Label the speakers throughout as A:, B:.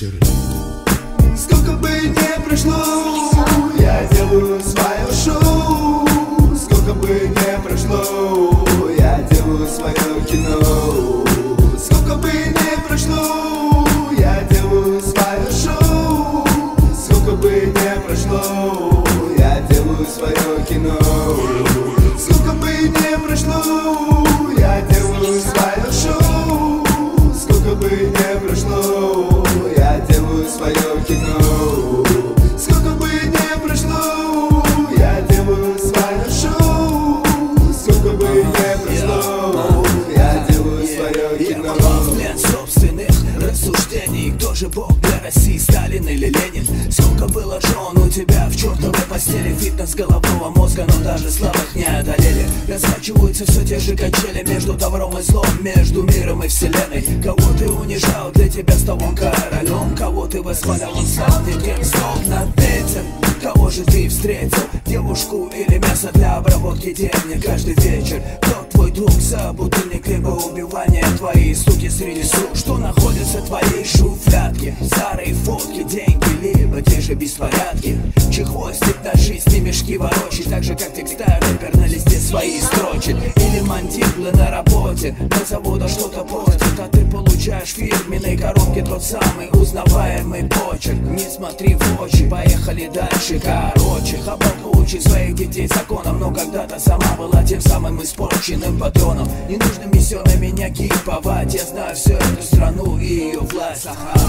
A: вечер.
B: Сколько бы ни прошло, я делаю свое шоу. Сколько бы ни прошло, я делаю свое кино. Сколько бы ни прошло, я делаю свое шоу. Сколько бы ни прошло, я делаю свое кино. Сколько бы ни прошло, я делаю свое шоу. Сколько бы ни прошло, я делаю свое кино. Сколько бы ни прошло, я делаю свое шоу. Сколько бы ни прошло, я делаю свое кино.
C: Нет собственных рассуждений. Кто же Бог для России, Сталин или Ленин? Сколько было жен у тебя в чертовой постели? Фитнес головного мозга, но даже слабых не одолели. Раскачиваются все те же качели между добром и злом, между миром и вселенной. Кого ты унижал, для тебя стал он королем. Кого ты восхвалял, он стал никем, стол над этим. Кого же ты встретил, девушку или мясо для обработки денег каждый вечер? Кто твой друг, собутыльник либо убивание? Твои стуки среди сук, что находятся в твоей шуфлятке? Старые фотки, деньги, либо те же беспорядки. Чехвостик на жизни, мешки ворочит, так же как текста рэпер на листе свои строчит. Или мантиблы на работе, на завода что-то портит, а ты получаешь в фирменной коробке тот самый узнаваемый почерк. Не смотри в очи, поехали дальше. Короче, хабалка учит своих детей законам, но когда-то сама была тем самым испорченным патроном. Не нужно миссионно меня киповать, я знаю всю эту страну и ее власть.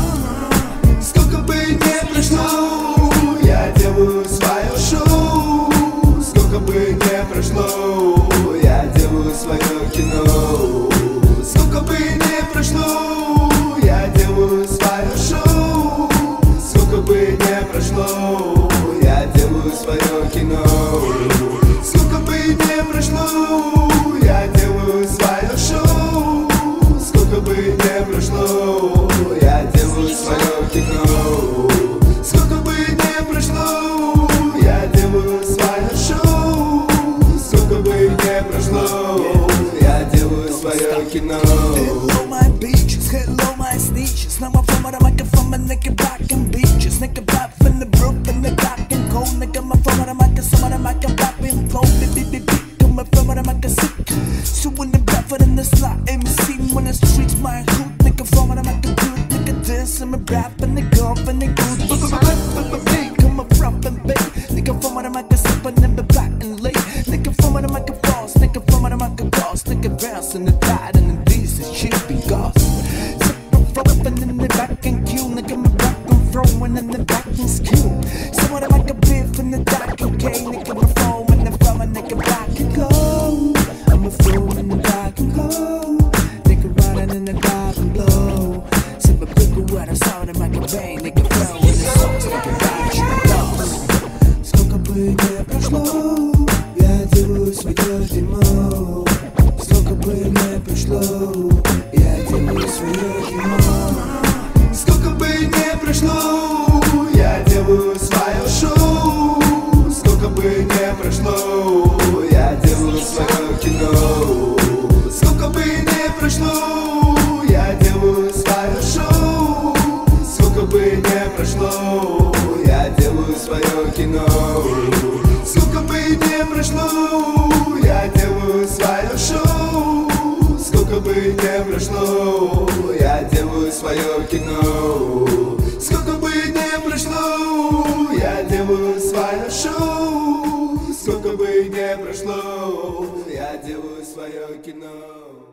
B: Сколько бы ни прошло, я делаю свое шоу. Сколько бы ни прошло, я делаю свое кино. Сколько бы ни прошло, я делаю свое шоу. Сколько бы ни прошло, я делаю свое кино. Сколько бы ни прошло, я делаю свое шоу. Сколько бы ни прошло, я делаю свое кино. Сколько бы ни прошло, я делаю свое шоу. Сколько бы ни прошло, я делаю свое кино.
C: Hello my bitches, hello my snitches. Now I'm from where I come from, a nigga back and bitches. Nigga back from the brook and the dark and cold. Nigga my from where I come, somewhere I come back and flow. Coming from where I come sick. So when the Bradford in the slot MC, when the streets my hood. Nigga from where I come good, nigga dance and me rap and the golf and the good. Come up from and big. Nigga from where I come slip and then be back and late. Nigga from where I come boss, nigga from where I come boss. Nigga bounce in the tide and the decent shit be gossip. Up and in the back and kill, nigga my back and throwing in the back and skill. Someone like a beef in the dark and K, nigga my phone and the from a nigga back and go. I'm a fool in the back and go. Nigga riding in the dive and blow. Sip a pickle where I saw them like a bang, nigga flow in the songs, nigga back and lost.
B: Сколько бы ни прошло, я делаю свое дерьмо. Сколько бы ни прошло, я делаю свое кино. Сколько бы ни прошло, я делаю свое шоу. Сколько бы ни прошло, я делаю свое кино. Сколько бы ни прошло, я делаю свое шоу. Сколько бы ни прошло, я делаю свое кино. Сколько бы ни прошло, я делаю свое шоу. Сколько бы ни прошло, я делаю свое кино. Сколько бы ни прошло, я делаю свое шоу. Сколько бы ни прошло, я делаю свое кино.